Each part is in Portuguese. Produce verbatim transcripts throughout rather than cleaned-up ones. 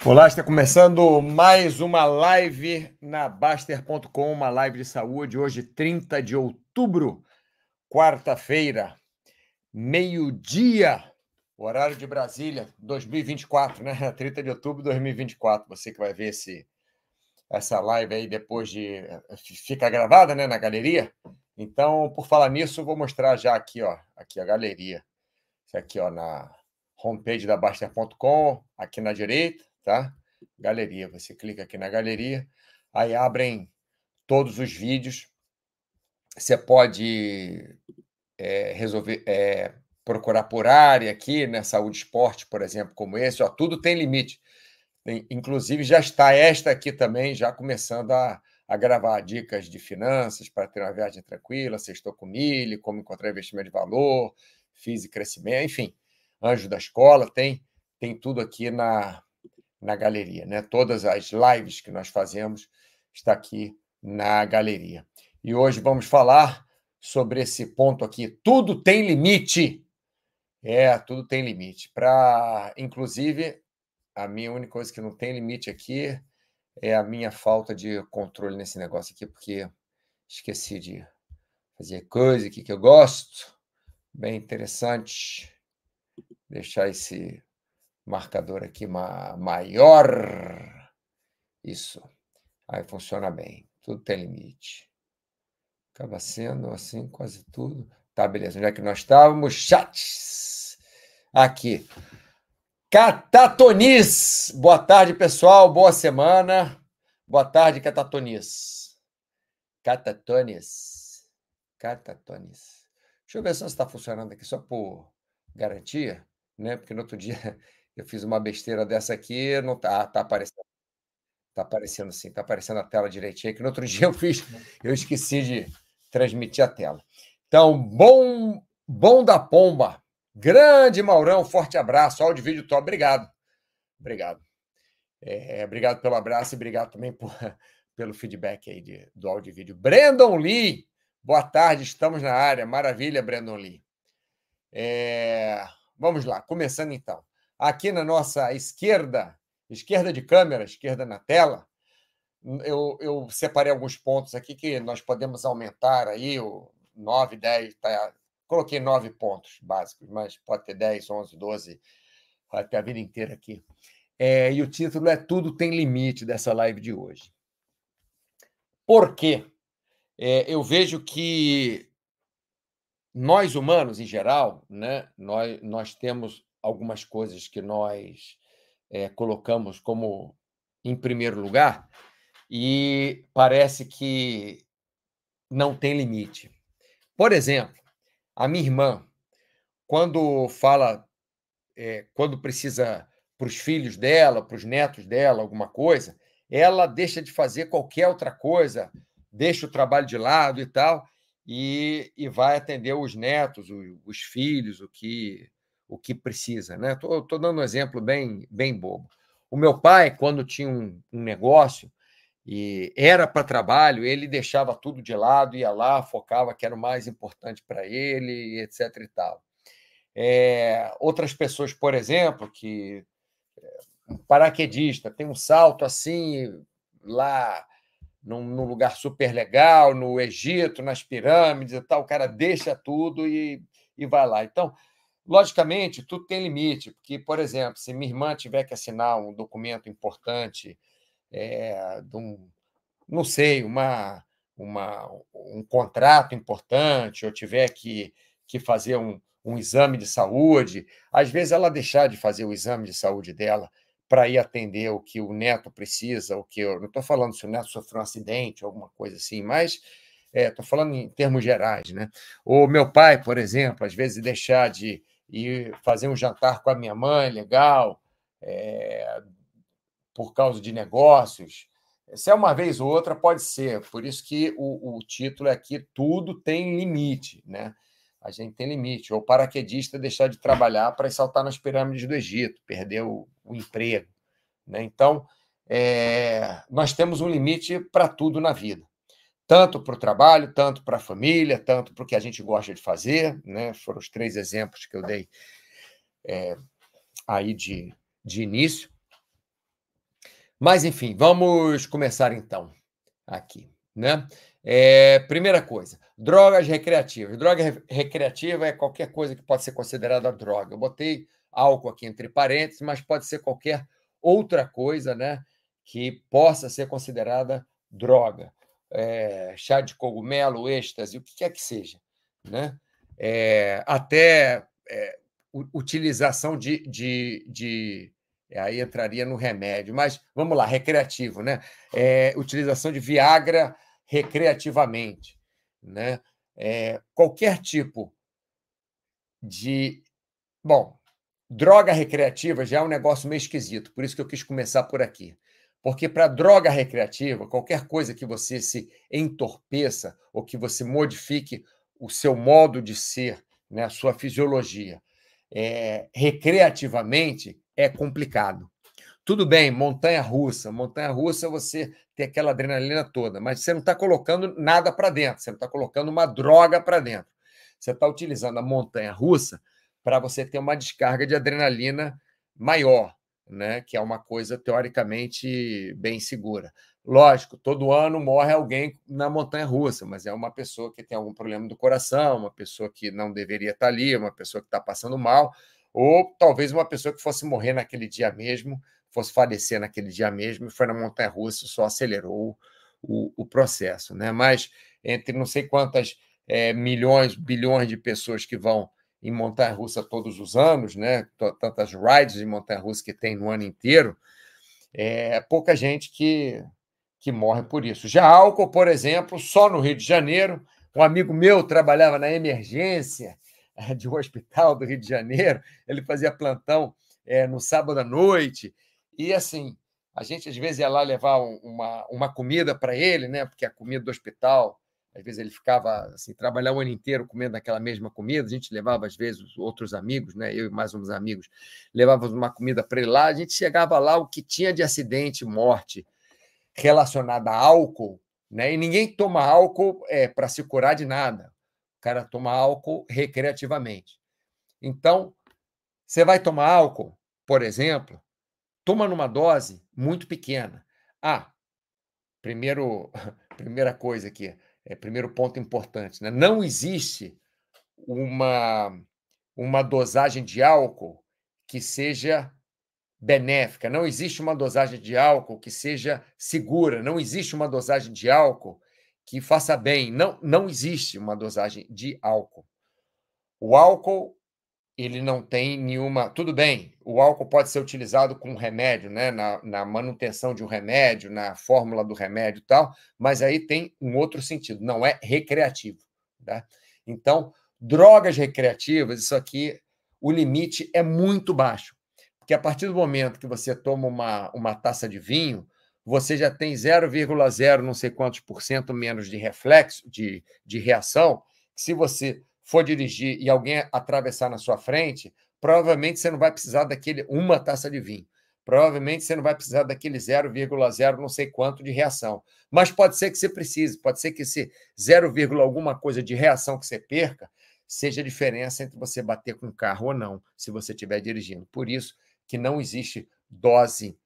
Olá, está começando mais uma live na Baster ponto com, uma live de saúde. Hoje, trinta de outubro, quarta-feira, meio-dia, horário de Brasília, dois mil e vinte e quatro, né? trinta de outubro de dois mil e vinte e quatro. Você que vai ver esse, essa live aí depois de... Fica gravada, né, na galeria. Então, por falar nisso, eu vou mostrar já aqui, ó, aqui a galeria. Isso aqui, ó, na homepage da Baster ponto com, aqui na direita, tá? Galeria, você clica aqui na galeria, aí abrem todos os vídeos. Você pode é, resolver é, procurar por área aqui, né? Saúde e esporte, por exemplo, como esse, ó, tudo tem limite. Tem, inclusive, já está esta aqui também, já começando a, a gravar dicas de finanças para ter uma viagem tranquila, sextou com milho, como encontrar investimento de valor, F I S e crescimento, enfim, anjo da escola, tem, tem tudo aqui na, na galeria, né? Todas as lives que nós fazemos está aqui na galeria. E hoje vamos falar sobre esse ponto aqui. Tudo tem limite. É, tudo tem limite. Para, inclusive, a minha única coisa que não tem limite aqui é a minha falta de controle nesse negócio aqui, porque esqueci de fazer coisa aqui que eu gosto. Bem interessante. Deixar esse marcador aqui maior. Isso. Aí funciona bem. Tudo tem limite. Acaba sendo assim quase tudo. Tá, beleza. Onde é que nós estávamos? Chats. Aqui. Catatonis. Boa tarde, pessoal. Boa semana. Boa tarde, Catatonis. Catatonis. Catatonis. Deixa eu ver se está funcionando aqui, só por garantia, né? Porque no outro dia eu fiz uma besteira dessa aqui, não tá, tá aparecendo. Tá aparecendo sim, tá aparecendo a tela direitinho, que no outro dia eu fiz, eu esqueci de transmitir a tela. Então, bom, bom da pomba. Grande Maurão, forte abraço. Áudio, vídeo top. Obrigado. Obrigado. É, obrigado pelo abraço e obrigado também por, pelo feedback aí de, do áudio e vídeo. Brandon Lee, boa tarde, estamos na área. Maravilha, Brandon Lee. É, vamos lá, começando então. Aqui na nossa esquerda, esquerda de câmera, esquerda na tela, eu, eu separei alguns pontos aqui que nós podemos aumentar aí, o nove, dez, tá, coloquei nove pontos básicos, mas pode ter dez, onze, doze, vai ter a vida inteira aqui. É, e o título é Tudo Tem Limite, dessa live de hoje. Por quê? É, eu vejo que nós humanos, em geral, né, nós, nós temos algumas coisas que nós é, colocamos como em primeiro lugar e parece que não tem limite. Por exemplo, a minha irmã, quando fala, é, quando precisa para os filhos dela, para os netos dela, alguma coisa, ela deixa de fazer qualquer outra coisa, deixa o trabalho de lado e tal, e, e vai atender os netos, os, os filhos, o que, o que precisa. Né? Estou tô, tô dando um exemplo bem, bem bobo. O meu pai, quando tinha um, um negócio, e era para trabalho, ele deixava tudo de lado, ia lá, focava que era o mais importante para ele, etc e tal. É, outras pessoas, por exemplo, que um paraquedista tem um salto assim, lá num, num lugar super legal, no Egito, nas pirâmides e tal, o cara deixa tudo e, e vai lá. Então, logicamente, tudo tem limite, porque, por exemplo, se minha irmã tiver que assinar um documento importante, é, de um, não sei, uma, uma, um contrato importante, ou tiver que, que fazer um, um exame de saúde, às vezes ela deixar de fazer o exame de saúde dela para ir atender o que o neto precisa, o que eu não estou falando se o neto sofreu um acidente, alguma coisa assim, mas estou é, falando em termos gerais, né? O meu pai, por exemplo, às vezes deixar de ir fazer um jantar com a minha mãe, legal, é, por causa de negócios. Se é uma vez ou outra, pode ser. Por isso que o, o título é aqui, tudo tem limite, né? A gente tem limite. Ou o paraquedista deixar de trabalhar para saltar nas pirâmides do Egito, perder o, o emprego. Né? Então, é, nós temos um limite para tudo na vida. Tanto para o trabalho, tanto para a família, tanto para o que a gente gosta de fazer. Né? Foram os três exemplos que eu dei é, aí de, de início. Mas, enfim, vamos começar então aqui, né? Eh, primeira coisa, drogas recreativas. Droga re recreativa é qualquer coisa que pode ser considerada droga. Eu botei álcool aqui entre parênteses, mas pode ser qualquer outra coisa, né, que possa ser considerada droga. Eh, chá de cogumelo, êxtase, o que quer que seja, né? Eh, até, eh, u utilização de de de aí entraria no remédio, mas vamos lá, recreativo, né? Eh, utilização de Viagra recreativamente, né? Eh, qualquer tipo de bom, droga recreativa já é um negócio meio esquisito, por isso que eu quis começar por aqui. Porque para droga recreativa, qualquer coisa que você se entorpeça ou que você modifique o seu modo de ser, né, a sua fisiologia, eh, recreativamente, é complicado. Tudo bem, montanha-russa. Montanha-russa você tem aquela adrenalina toda, mas você não está colocando nada para dentro, você não está colocando uma droga para dentro. Você está utilizando a montanha-russa para você ter uma descarga de adrenalina maior, né? Que é uma coisa teoricamente bem segura. Lógico, todo ano morre alguém na montanha-russa, mas é uma pessoa que tem algum problema do coração, uma pessoa que não deveria estar ali, uma pessoa que está passando mal, ou talvez uma pessoa que fosse morrer naquele dia mesmo, fosse falecer naquele dia mesmo, e foi na montanha-russa, só acelerou o, o processo, né? Mas entre não sei quantas é, milhões, bilhões de pessoas que vão em montanha-russa todos os anos, né? Tantas rides de montanha-russa que tem no ano inteiro, é pouca gente que, que morre por isso. Já álcool, por exemplo, só no Rio de Janeiro, um amigo meu trabalhava na emergência de um hospital do Rio de Janeiro, ele fazia plantão é, no sábado à noite, e assim, a gente às vezes ia lá levar uma, uma comida para ele, né? Porque a comida do hospital, às vezes ele ficava assim, trabalhar o ano inteiro comendo aquela mesma comida, a gente levava às vezes outros amigos, né? Eu e mais uns amigos, levávamos uma comida para ele lá, a gente chegava lá, o que tinha de acidente, morte relacionada a álcool, né? E ninguém toma álcool é, para se curar de nada. O cara toma álcool recreativamente. Então, você vai tomar álcool, por exemplo, toma numa dose muito pequena. Ah, primeiro, primeira coisa aqui, é, primeiro ponto importante, né? Não existe uma, uma dosagem de álcool que seja benéfica, não existe uma dosagem de álcool que seja segura, não existe uma dosagem de álcool que faça bem, não, não existe uma dosagem de álcool. O álcool ele não tem nenhuma. Tudo bem, o álcool pode ser utilizado com remédio, né? Na, na manutenção de um remédio, na fórmula do remédio e tal, mas aí tem um outro sentido, não é recreativo. Tá? Então, drogas recreativas, isso aqui, o limite é muito baixo. Porque a partir do momento que você toma uma, uma taça de vinho, você já tem zero vírgula zero não sei quantos por cento menos de reflexo, de, de reação, que se você for dirigir e alguém atravessar na sua frente, provavelmente você não vai precisar daquele uma taça de vinho. Provavelmente você não vai precisar daquele zero vírgula zero não sei quanto de reação. Mas pode ser que você precise, pode ser que esse zero, alguma coisa de reação que você perca seja a diferença entre você bater com o carro ou não, se você estiver dirigindo. Por isso que não existe dose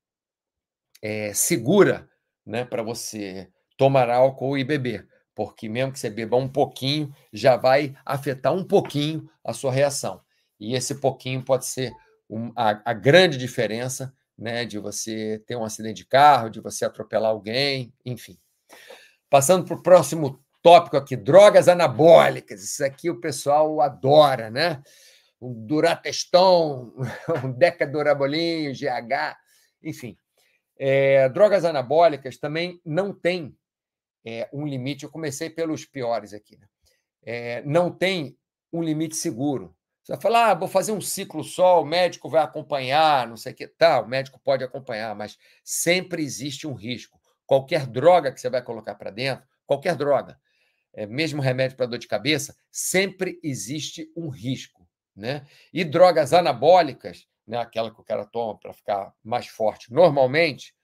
é, segura, né, para você tomar álcool e beber, porque mesmo que você beba um pouquinho, já vai afetar um pouquinho a sua reação. E esse pouquinho pode ser um, a, a grande diferença, né, de você ter um acidente de carro, de você atropelar alguém, enfim. Passando para o próximo tópico aqui, drogas anabólicas. Isso aqui o pessoal adora, né? Um Durateston, um Decadurabolinho, G H, enfim. É, drogas anabólicas também não tem é, um limite. Eu comecei pelos piores aqui. Né? É, não tem um limite seguro. Você vai falar, ah, vou fazer um ciclo só, o médico vai acompanhar, não sei o quê. Tá, o médico pode acompanhar, mas sempre existe um risco. Qualquer droga que você vai colocar para dentro, qualquer droga, é, mesmo remédio para dor de cabeça, sempre existe um risco. Né? E drogas anabólicas, né, aquela que o cara toma para ficar mais forte, normalmente,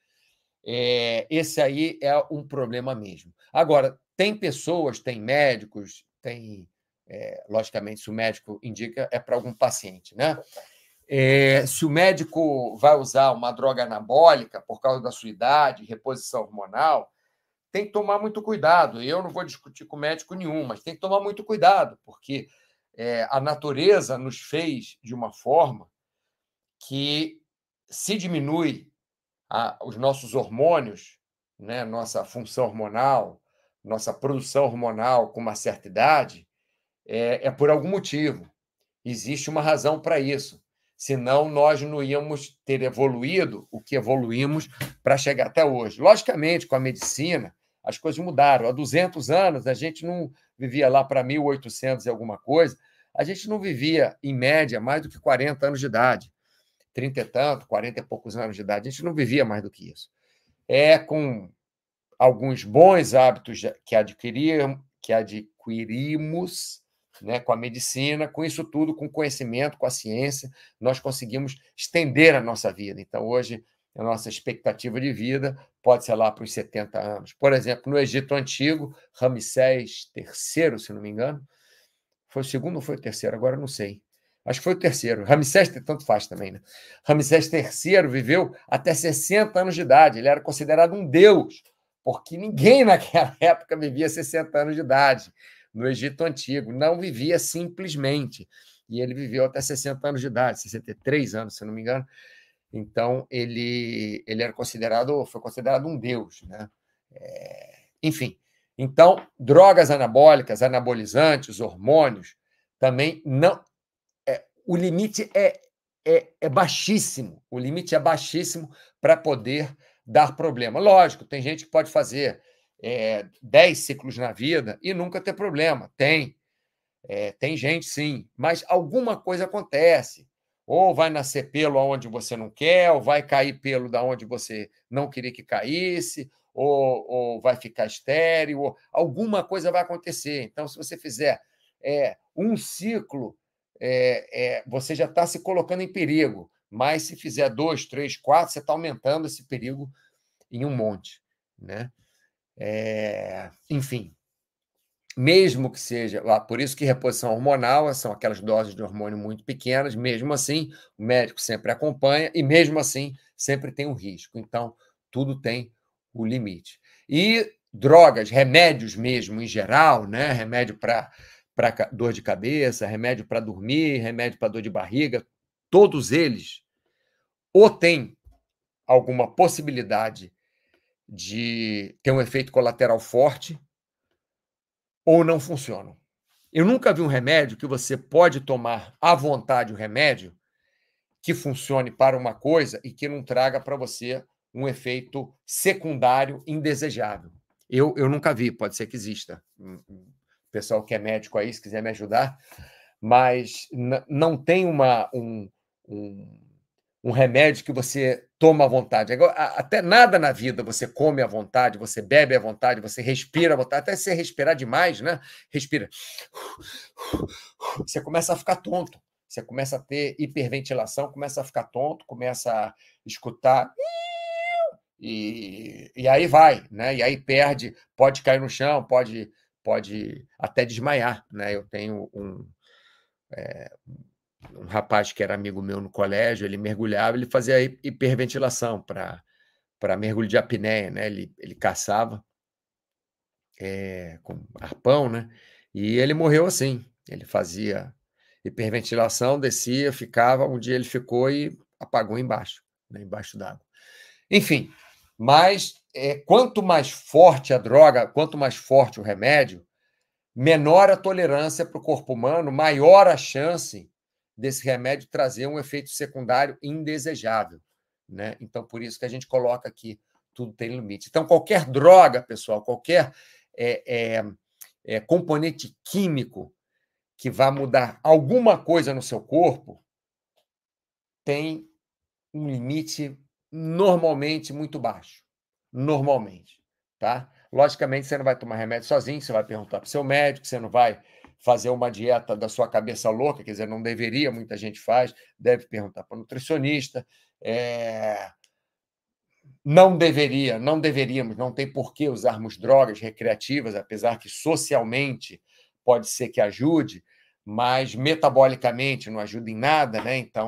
é, esse aí é um problema mesmo. Agora, tem pessoas, tem médicos, tem. É, logicamente, se o médico indica, é para algum paciente, né? É, se o médico vai usar uma droga anabólica por causa da sua idade, reposição hormonal, tem que tomar muito cuidado. Eu não vou discutir com médico nenhum, mas tem que tomar muito cuidado, porque é, a natureza nos fez de uma forma que, se diminui a, os nossos hormônios, né, nossa função hormonal, nossa produção hormonal com uma certa idade, é, é por algum motivo. Existe uma razão para isso. Senão, nós não íamos ter evoluído o que evoluímos para chegar até hoje. Logicamente, com a medicina, as coisas mudaram. Há duzentos anos, a gente não vivia lá para mil e oitocentos e alguma coisa, a gente não vivia, em média, mais do que quarenta anos de idade. trinta e tanto, quarenta e poucos anos de idade. A gente não vivia mais do que isso. É com alguns bons hábitos que adquirimos, que adquirimos né, com a medicina, com isso tudo, com conhecimento, com a ciência, nós conseguimos estender a nossa vida. Então, hoje, a nossa expectativa de vida pode ser lá para os setenta anos. Por exemplo, no Egito Antigo, Ramsés terceiro, se não me engano, foi o segundo ou foi o terceiro? Agora não sei. Acho que foi o terceiro. Ramsés, tanto faz também, né? Ramsés terceiro viveu até sessenta anos de idade. Ele era considerado um deus, porque ninguém naquela época vivia sessenta anos de idade. No Egito Antigo, não vivia simplesmente. E ele viveu até sessenta anos de idade, sessenta e três anos, se não me engano. Então, ele, ele era considerado, foi considerado um deus, né? É, enfim. Então, drogas anabólicas, anabolizantes, hormônios, também não. É, o limite é, é, é baixíssimo. O limite é baixíssimo para poder dar problema. Lógico, tem gente que pode fazer é, dez ciclos na vida e nunca ter problema. Tem. É, tem gente, sim. Mas alguma coisa acontece. Ou vai nascer pelo onde você não quer, ou vai cair pelo da onde você não queria que caísse, ou, ou vai ficar estéril, ou alguma coisa vai acontecer. Então, se você fizer é, um ciclo, é, é, você já está se colocando em perigo. Mas se fizer dois, três, quatro, você está aumentando esse perigo em um monte. Né? É, enfim, mesmo que seja, por isso que reposição hormonal são aquelas doses de hormônio muito pequenas, mesmo assim, o médico sempre acompanha e, mesmo assim, sempre tem um risco. Então, tudo tem o limite. E drogas, remédios mesmo, em geral, né? Remédio para para dor de cabeça, remédio para dormir, remédio para dor de barriga, todos eles ou têm alguma possibilidade de ter um efeito colateral forte ou não funcionam. Eu nunca vi um remédio que você pode tomar à vontade o remédio que funcione para uma coisa e que não traga para você um efeito secundário indesejável. Eu, eu nunca vi, pode ser que exista. O pessoal que é médico aí, se quiser me ajudar, mas não tem uma, um, um, um remédio que você toma à vontade. Até nada na vida você come à vontade, você bebe à vontade, você respira à vontade. Até se você respirar demais, né? Respira. Você começa a ficar tonto. Você começa a ter hiperventilação, começa a ficar tonto, começa a escutar. E, e aí vai, né? E aí perde, pode cair no chão, pode, pode até desmaiar. Né? Eu tenho um. É, um rapaz que era amigo meu no colégio, ele mergulhava, ele fazia hiperventilação para para mergulho de apneia, né? Ele, ele caçava é, com arpão, né? E ele morreu assim. Ele fazia hiperventilação, descia, ficava. Um dia ele ficou e apagou embaixo, né? Embaixo d'água. Enfim, mas é, quanto mais forte a droga, quanto mais forte o remédio, menor a tolerância para o corpo humano, maior a chance desse remédio trazer um efeito secundário indesejável. Né? Então, por isso que a gente coloca aqui, tudo tem limite. Então, qualquer droga, pessoal, qualquer é, é, é, componente químico que vá mudar alguma coisa no seu corpo tem um limite normalmente muito baixo. Normalmente. Tá? Logicamente, você não vai tomar remédio sozinho, você vai perguntar para o seu médico, você não vai fazer uma dieta da sua cabeça louca, quer dizer, não deveria, muita gente faz, deve perguntar para o nutricionista. É... Não deveria, não deveríamos, não tem por que usarmos drogas recreativas, apesar que socialmente pode ser que ajude, mas metabolicamente não ajuda em nada, né? Então,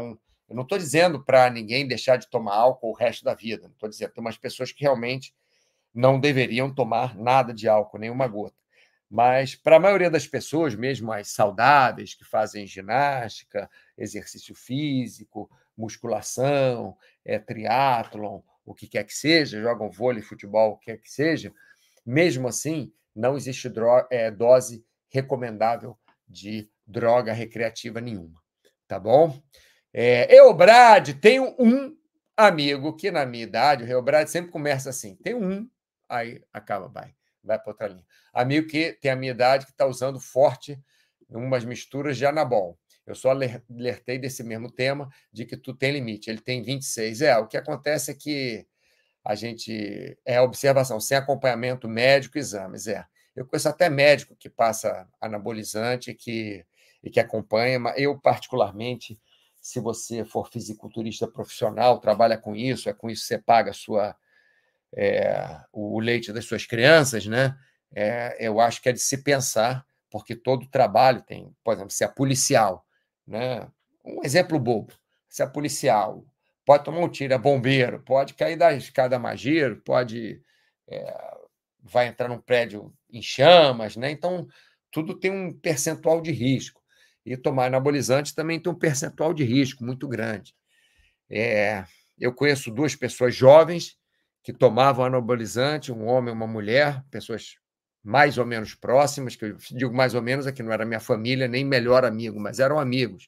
Eu não estou dizendo para ninguém deixar de tomar álcool o resto da vida, não estou dizendo. Tem umas pessoas que realmente não deveriam tomar nada de álcool, nenhuma gota. Mas, para a maioria das pessoas, mesmo as saudáveis, que fazem ginástica, exercício físico, musculação, é, triatlon, o que quer que seja, jogam vôlei, futebol, o que quer que seja, mesmo assim, não existe dro- é, dose recomendável de droga recreativa nenhuma. Tá bom? É, eu, Brad, tenho um amigo que, na minha idade, o Reobrad sempre começa assim: tem um, aí acaba, vai, vai para outra linha. Amigo que tem a minha idade, que está usando forte umas misturas de Anabol. Eu só alertei desse mesmo tema, de que tu tem limite. Ele tem vinte e seis. É, o que acontece é que a gente. É observação, sem acompanhamento médico, exames. É. Eu conheço até médico que passa anabolizante que, e que acompanha, mas eu, particularmente, se você for fisiculturista profissional, trabalha com isso, é com isso que você paga a sua, é, o leite das suas crianças, né? É, eu acho que é de se pensar, porque todo trabalho tem, por exemplo, se é policial, né? Um exemplo bobo, se é policial, pode tomar um tiro, é bombeiro, pode cair da escada Magiro, pode é, vai entrar num prédio em chamas, né? Então, tudo tem um percentual de risco. E tomar anabolizante também tem um percentual de risco muito grande. É, eu conheço duas pessoas jovens que tomavam anabolizante, um homem e uma mulher, pessoas mais ou menos próximas, que eu digo mais ou menos, é que não era minha família, nem melhor amigo, mas eram amigos.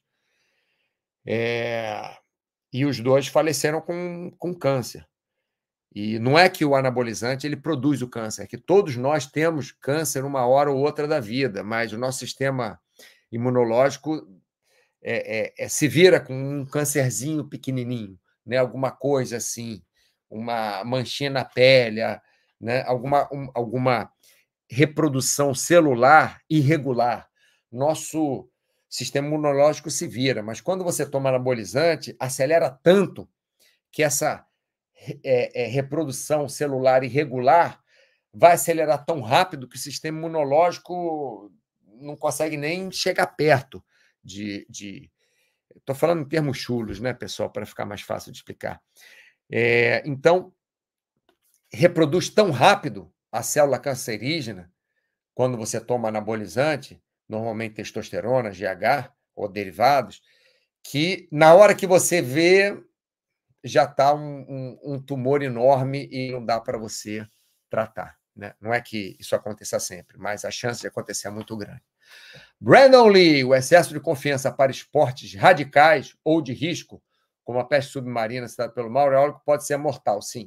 É, e os dois faleceram com, com câncer. E não é que o anabolizante ele produz o câncer, é que todos nós temos câncer uma hora ou outra da vida, mas o nosso sistema imunológico é, é, é, se vira com um câncerzinho pequenininho, né? Alguma coisa assim, uma manchinha na pele, né? alguma, um, alguma reprodução celular irregular. Nosso sistema imunológico se vira, mas quando você toma anabolizante, acelera tanto que essa é, é, reprodução celular irregular vai acelerar tão rápido que o sistema imunológico não consegue nem chegar perto de. de... Estou falando em termos chulos, né, pessoal, para ficar mais fácil de explicar. É, então, reproduz tão rápido a célula cancerígena quando você toma anabolizante, normalmente testosterona, G H ou derivados, que na hora que você vê, já está um, um, um tumor enorme e não dá para você tratar. Né? Não é que isso aconteça sempre, mas a chance de acontecer é muito grande. Brandon Lee, o excesso de confiança para esportes radicais ou de risco, como a peste submarina citada pelo Mauro, é algo que pode ser mortal, sim.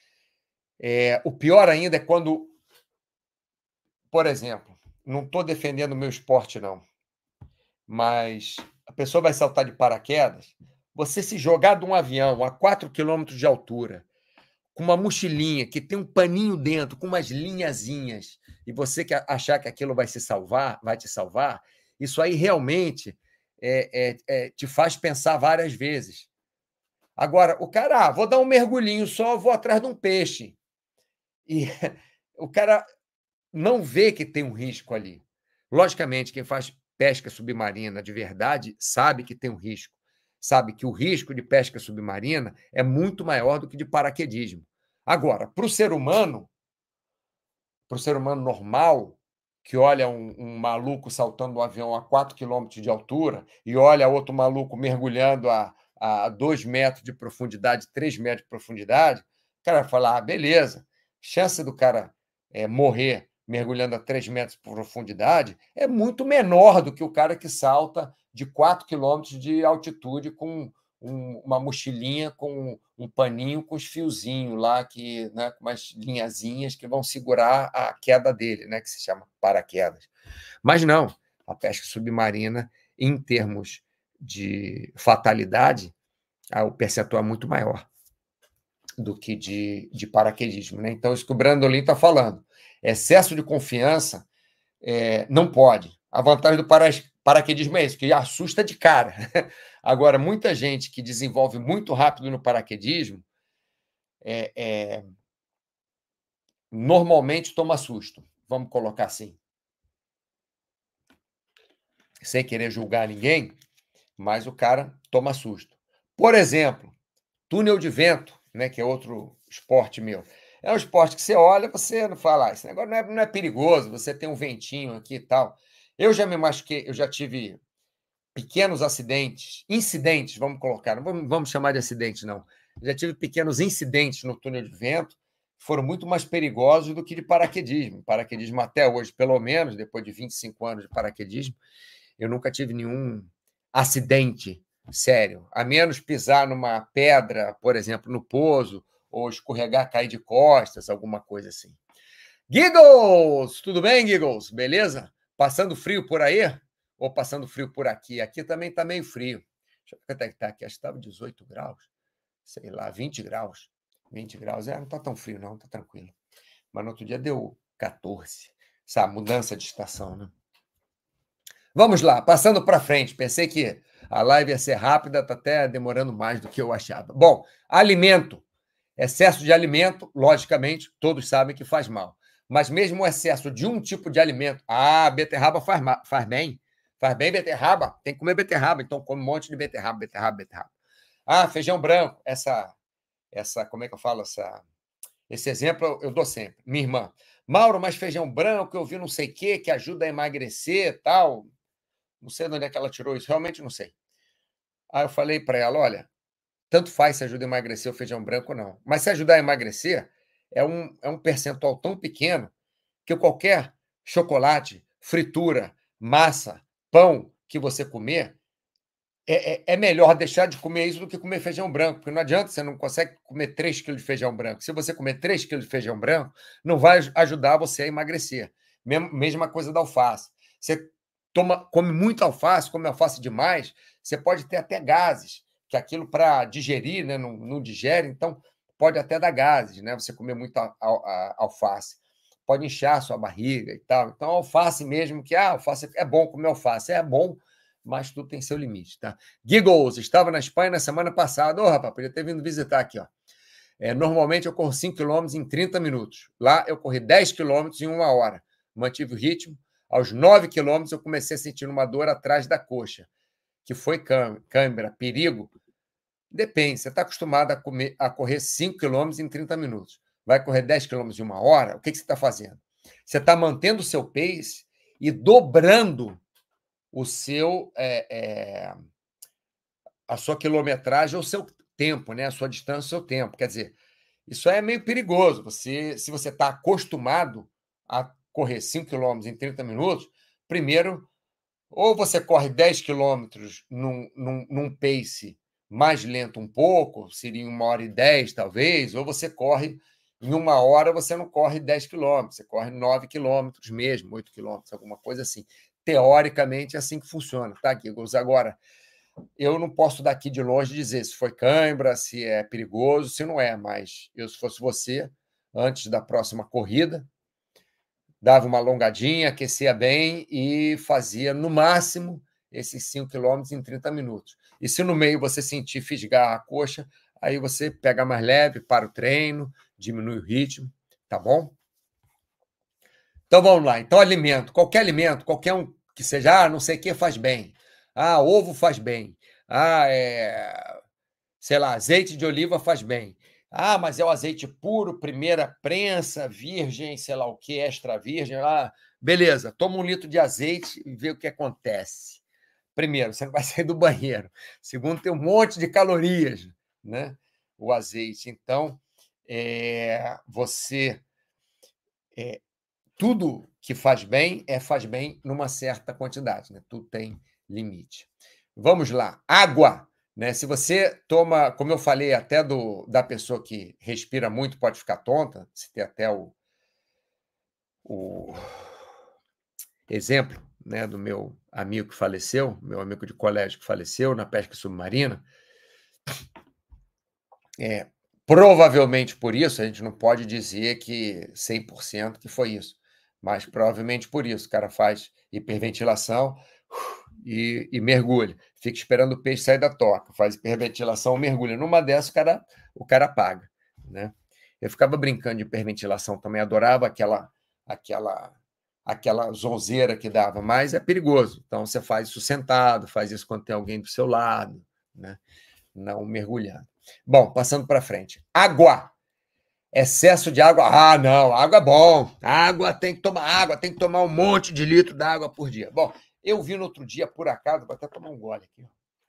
É, o pior ainda é quando, por exemplo, não estou defendendo o meu esporte, não, mas a pessoa vai saltar de paraquedas, você se jogar de um avião a quatro quilômetros de altura, com uma mochilinha que tem um paninho dentro, com umas linhazinhas, e você que achar que aquilo vai se salvar, vai te salvar, isso aí realmente é, é, é, te faz pensar várias vezes. Agora, o cara, ah, vou dar um mergulhinho só, vou atrás de um peixe. E o cara não vê que tem um risco ali. Logicamente, quem faz pesca submarina de verdade sabe que tem um risco. Sabe que o risco de pesca submarina é muito maior do que de paraquedismo. Agora, para o ser humano, para o ser humano normal, que olha um, um maluco saltando um avião a quatro quilômetros de altura e olha outro maluco mergulhando a, a dois metros de profundidade, três metros de profundidade, o cara vai falar, ah, beleza, chance do cara é, morrer mergulhando a três metros de profundidade é muito menor do que o cara que salta de quatro quilômetros de altitude com um, uma mochilinha com um paninho com os fiozinhos lá, que, né, com umas linhazinhas que vão segurar a queda dele, né, que se chama paraquedas. Mas não, a pesca submarina, em termos de fatalidade, o percentual é muito maior do que de, de paraquedismo. Né? Então, isso que o Brandolin está falando. Excesso de confiança é, não pode. A vantagem do para, paraquedismo é isso, que assusta de cara. Agora, muita gente que desenvolve muito rápido no paraquedismo é, é, normalmente toma susto. Vamos colocar assim. Sem querer julgar ninguém, mas o cara toma susto. Por exemplo, túnel de vento, né, que é outro esporte meu. É um esporte que você olha, você não fala: "Ah, esse negócio não é não é perigoso, você tem um ventinho aqui e tal". Eu já me machuquei, eu já tive pequenos acidentes, incidentes, vamos colocar, não vamos vamos chamar de acidente não. Já tive pequenos incidentes no túnel de vento, que foram muito mais perigosos do que de paraquedismo. Paraquedismo até hoje, pelo menos, depois de vinte e cinco anos de paraquedismo, eu nunca tive nenhum acidente sério, a menos pisar numa pedra, por exemplo, no pouso, ou escorregar, cair de costas, alguma coisa assim. Giggles! Tudo bem, Giggles? Beleza? Passando frio por aí? Ou passando frio por aqui? Aqui também está meio frio. Deixa eu ver quanto é que está aqui. Acho que estava dezoito graus. Sei lá, vinte graus. vinte graus. É, não está tão frio, não, está tranquilo. Mas no outro dia deu quatorze. Essa mudança de estação, né? Vamos lá, passando para frente. Pensei que a live ia ser rápida, está até demorando mais do que eu achava. Bom, alimento. Excesso de alimento, logicamente, todos sabem que faz mal. Mas mesmo o excesso de um tipo de alimento, ah, beterraba faz, faz bem, faz bem beterraba, tem que comer beterraba, então come um monte de beterraba, beterraba, beterraba. Ah, feijão branco, essa, essa, como é que eu falo, essa, esse exemplo eu dou sempre. Minha irmã, Mauro, mas feijão branco, eu vi não sei o que, que ajuda a emagrecer, tal. Não sei de onde é que ela tirou isso, realmente não sei. Aí eu falei para ela, olha, tanto faz se ajuda a emagrecer o feijão branco ou não. Mas se ajudar a emagrecer, é um, é um percentual tão pequeno que qualquer chocolate, fritura, massa, pão que você comer, é, é, é melhor deixar de comer isso do que comer feijão branco, porque não adianta, você não consegue comer três quilos de feijão branco. Se você comer três quilos de feijão branco, não vai ajudar você a emagrecer. Mesma coisa da alface. Você toma, come muito alface, come alface demais, você pode ter até gases, que aquilo para digerir, né, não, não digere, então pode até dar gases, né? Você comer muito a, a, a alface. Pode inchar a sua barriga e tal. Então, alface mesmo, que ah, alface é bom comer alface, é bom, mas tudo tem seu limite, tá? Giggles, estava na Espanha na semana passada. Ô, oh, rapaz, podia ter vindo visitar aqui, ó. É, normalmente eu corro cinco quilômetros em trinta minutos. Lá eu corri dez quilômetros em uma hora. Mantive o ritmo. Aos nove quilômetros eu comecei a sentir uma dor atrás da coxa, que foi câimbra, perigo. Depende, você está acostumado a, comer, a correr cinco quilômetros em trinta minutos. Vai correr dez quilômetros em uma hora? O que, que você está fazendo? Você está mantendo o seu pace e dobrando o seu, é, é, a sua quilometragem, o seu tempo, né? A sua distância, o seu tempo. Quer dizer, isso é meio perigoso. Você, se você está acostumado a correr cinco quilômetros em trinta minutos, primeiro, ou você corre dez quilômetros num, num, num pace mais lento um pouco, seria uma hora e dez, talvez, ou você corre em uma hora, você não corre dez quilômetros, você corre nove quilômetros mesmo, oito quilômetros, alguma coisa assim. Teoricamente, é assim que funciona, tá, Giggles? Agora, eu não posso daqui de longe dizer se foi cãibra, se é perigoso, se não é, mas eu, se fosse você, antes da próxima corrida, dava uma alongadinha, aquecia bem e fazia, no máximo, esses cinco quilômetros em trinta minutos. E se no meio você sentir fisgar a coxa, aí você pega mais leve, para o treino, diminui o ritmo, tá bom? Então vamos lá. Então, alimento, qualquer alimento, qualquer um que seja, ah, não sei o que faz bem. Ah, ovo faz bem. Ah, é, sei lá, azeite de oliva faz bem. Ah, mas é o azeite puro, primeira prensa, virgem, sei lá o que, extra virgem. Ah, beleza, toma um litro de azeite e vê o que acontece. Primeiro, você não vai sair do banheiro. Segundo, tem um monte de calorias, né? O azeite. Então, é, você. É, tudo que faz bem é faz bem numa certa quantidade, né? Tudo tem limite. Vamos lá. Água. Né? Se você toma, como eu falei, até do, da pessoa que respira muito pode ficar tonta, se tem até o, o exemplo, né, do meu amigo que faleceu, meu amigo de colégio que faleceu na pesca submarina. É, provavelmente por isso, a gente não pode dizer que cem por cento que foi isso, mas provavelmente por isso. O cara faz hiperventilação e, e mergulha, fica esperando o peixe sair da toca, faz hiperventilação, mergulha. Numa dessas, o cara, o cara apaga, né? Eu ficava brincando de hiperventilação também, adorava aquela, aquela, aquela zonzeira que dava, mas é perigoso. Então, você faz isso sentado, faz isso quando tem alguém do seu lado, né? não mergulhando. Bom, passando para frente. Água. Excesso de água. Ah, não, água é bom. Água, tem que tomar água, tem que tomar um monte de litro d'água por dia. Bom, eu vi no outro dia, por acaso, vou até tomar um gole aqui.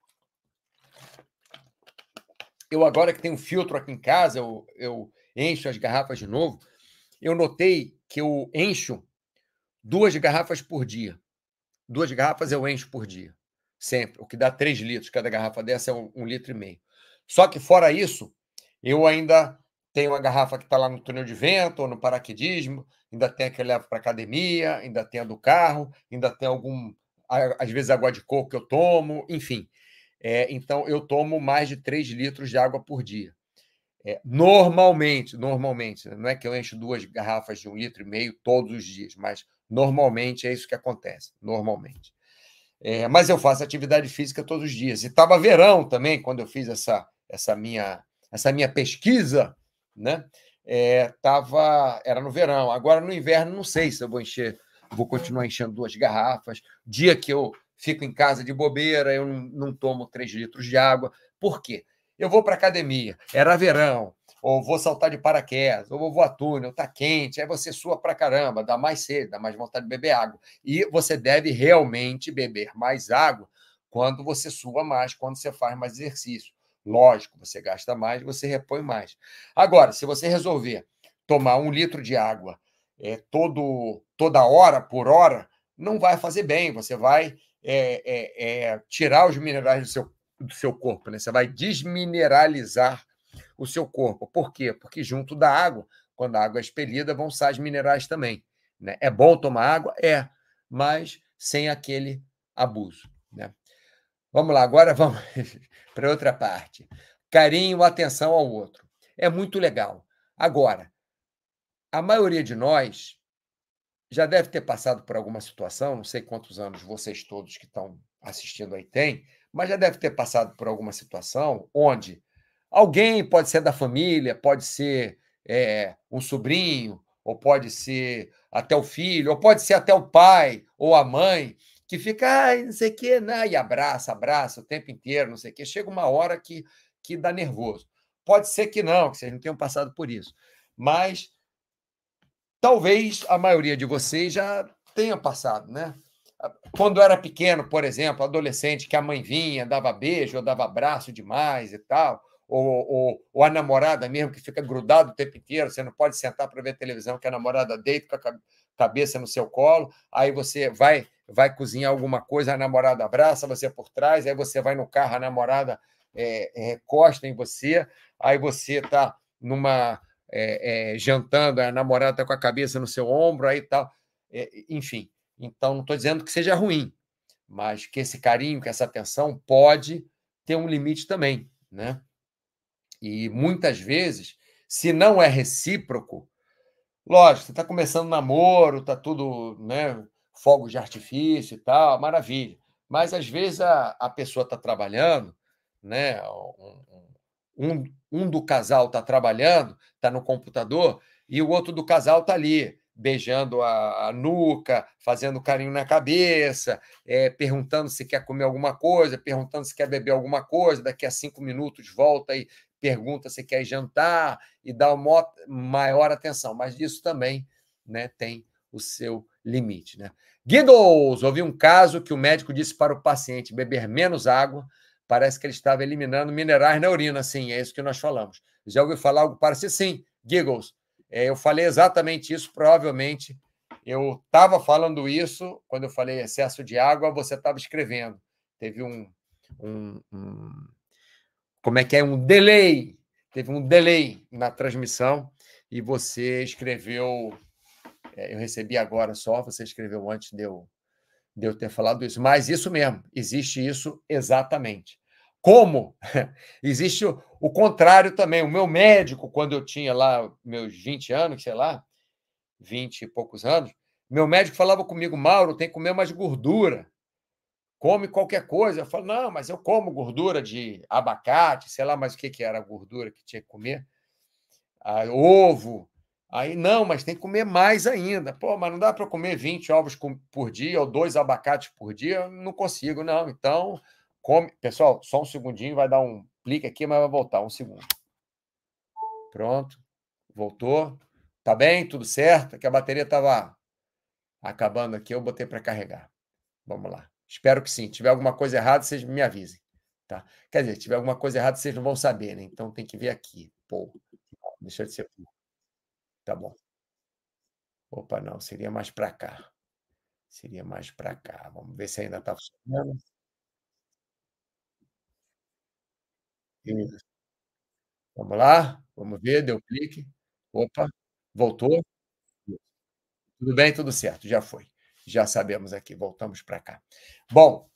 Eu agora que tenho um filtro aqui em casa, eu, eu encho as garrafas de novo, eu notei que eu encho duas garrafas por dia. Duas garrafas eu encho por dia, sempre, o que dá três litros. Cada garrafa dessa é um, um litro e meio. Só que, fora isso, eu ainda tenho uma garrafa que está lá no túnel de vento ou no paraquedismo, ainda tem a que eu levo para academia, ainda tem a do carro, ainda tem algum, às vezes, água de coco que eu tomo, enfim. É, então, eu tomo mais de três litros de água por dia. É, normalmente, normalmente, não é que eu encho duas garrafas de um litro e meio todos os dias, mas normalmente é isso que acontece, normalmente. É, mas eu faço atividade física todos os dias. E estava verão também, quando eu fiz essa, essa, minha, essa minha pesquisa, né? É, tava, era no verão. Agora, no inverno, não sei se eu vou encher, vou continuar enchendo duas garrafas. Dia que eu fico em casa de bobeira, eu não, não tomo três litros de água. Por quê? Eu vou para academia, era verão, ou vou saltar de paraquedas, ou vou voar túnel, está quente, aí você sua para caramba, dá mais sede, dá mais vontade de beber água. E você deve realmente beber mais água quando você sua mais, quando você faz mais exercício. Lógico, você gasta mais, você repõe mais. Agora, se você resolver tomar um litro de água é, todo, toda hora, por hora, não vai fazer bem, você vai é, é, é, tirar os minerais do seu do seu corpo, né? Você vai desmineralizar o seu corpo. Por quê? Porque junto da água, quando a água é expelida, vão sais minerais também. Né? É bom tomar água? É, mas sem aquele abuso. Né? Vamos lá, agora vamos para outra parte. Carinho, atenção ao outro. É muito legal. Agora, a maioria de nós já deve ter passado por alguma situação, não sei quantos anos vocês todos que estão assistindo aí têm, mas já deve ter passado por alguma situação onde alguém, pode ser da família, pode ser é, um sobrinho, ou pode ser até o filho, ou pode ser até o pai ou a mãe, que fica, ai, não sei o quê, né? E abraça, abraça o tempo inteiro, não sei o quê. Chega uma hora que, que dá nervoso. Pode ser que não, que vocês não tenham passado por isso. Mas talvez a maioria de vocês já tenha passado, né? Quando era pequeno, por exemplo, adolescente, que a mãe vinha, dava beijo, ou dava abraço demais e tal, ou, ou, ou a namorada mesmo, que fica grudado o tempo inteiro, você não pode sentar para ver televisão, que a namorada deita com a cabeça no seu colo, aí você vai, vai cozinhar alguma coisa, a namorada abraça você por trás, aí você vai no carro, a namorada é, é, encosta em você, aí você está numa... É, é, jantando, a namorada está com a cabeça no seu ombro, aí tal, é, enfim. Então, não estou dizendo que seja ruim, mas que esse carinho, que essa atenção pode ter um limite também, né? E muitas vezes, se não é recíproco, lógico, você está começando namoro, está tudo, né, fogos de artifício e tal, maravilha. Mas às vezes a, a pessoa está trabalhando, né? Um, um, um do casal está trabalhando, está no computador, e o outro do casal está ali, beijando a, a nuca, fazendo carinho na cabeça, é, perguntando se quer comer alguma coisa, perguntando se quer beber alguma coisa, daqui a cinco minutos volta e pergunta se quer jantar, e dá uma maior atenção. Mas isso também, né, tem o seu limite. Né? Guidos, ouvi um caso que o médico disse para o paciente beber menos água, parece que ele estava eliminando minerais na urina. Sim, é isso que nós falamos. Já ouviu falar algo parecido? Sim, Giggles. É, eu falei exatamente isso, provavelmente. Eu estava falando isso, quando eu falei excesso de água, você estava escrevendo. Teve um, um, um... Como é que é? Um delay. Teve um delay na transmissão e você escreveu... É, eu recebi agora só, você escreveu antes de eu de eu ter falado isso, mas isso mesmo, existe isso exatamente. Como? Existe o, o contrário também. O meu médico, quando eu tinha lá meus vinte anos, sei lá, vinte e poucos anos, meu médico falava comigo, Mauro, tem que comer mais gordura. Come qualquer coisa. Eu falo, não, mas eu como gordura de abacate, sei lá mais o que, que era a gordura que tinha que comer. Ah, ovo. Aí, não, mas tem que comer mais ainda. Pô, mas não dá para comer vinte ovos por dia ou dois abacates por dia? Eu não consigo, não. Então, come. Pessoal, só um segundinho, vai dar um, duplique aqui, mas vai voltar, um segundo. Pronto, voltou. Tá bem? Tudo certo? Que a bateria estava acabando aqui, eu botei para carregar. Vamos lá. Espero que sim. Se tiver alguma coisa errada, vocês me avisem. Tá? Quer dizer, se tiver alguma coisa errada, vocês não vão saber, né? Então tem que ver aqui. Pô, deixa de ser. Tá bom. Opa, não, seria mais para cá. Seria mais para cá. Vamos ver se ainda está funcionando. Isso. Vamos lá? Vamos ver, deu clique. Opa, voltou. Tudo bem, tudo certo, já foi. Já sabemos aqui, voltamos para cá. Bom,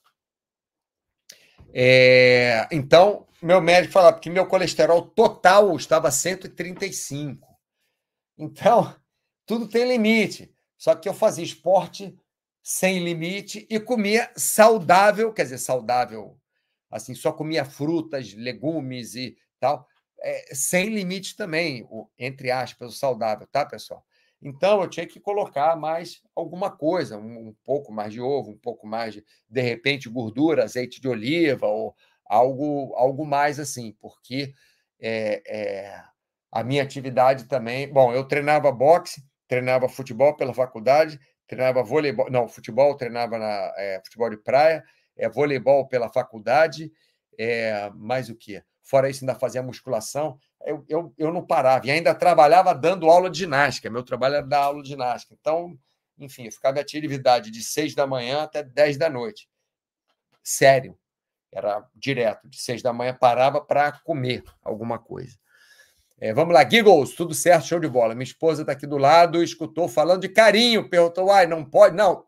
é, então, meu médico falava que meu colesterol total estava cento e trinta e cinco. Então, tudo tem limite. Só que eu fazia esporte sem limite e comia saudável, quer dizer, saudável, assim, só comia frutas, legumes e tal, é, sem limite também, o, entre aspas, o saudável, tá, pessoal? Então, eu tinha que colocar mais alguma coisa, um, um pouco mais de ovo, um pouco mais de, de repente, gordura, azeite de oliva, ou algo, algo mais assim, porque é, é, a minha atividade também. Bom, eu treinava boxe, treinava futebol pela faculdade, treinava voleibol. Não, futebol, treinava na, é, futebol de praia, é, voleibol pela faculdade, é, mais o quê? Fora isso, ainda fazia musculação. Eu, eu, eu não parava e ainda trabalhava dando aula de ginástica. Meu trabalho era dar aula de ginástica. Então, enfim, eu ficava em atividade de seis da manhã até dez da noite. Sério, era direto. De seis da manhã parava para comer alguma coisa. É, vamos lá, Giggles, tudo certo, show de bola. Minha esposa está aqui do lado, escutou falando de carinho, perguntou, ai, não pode, não.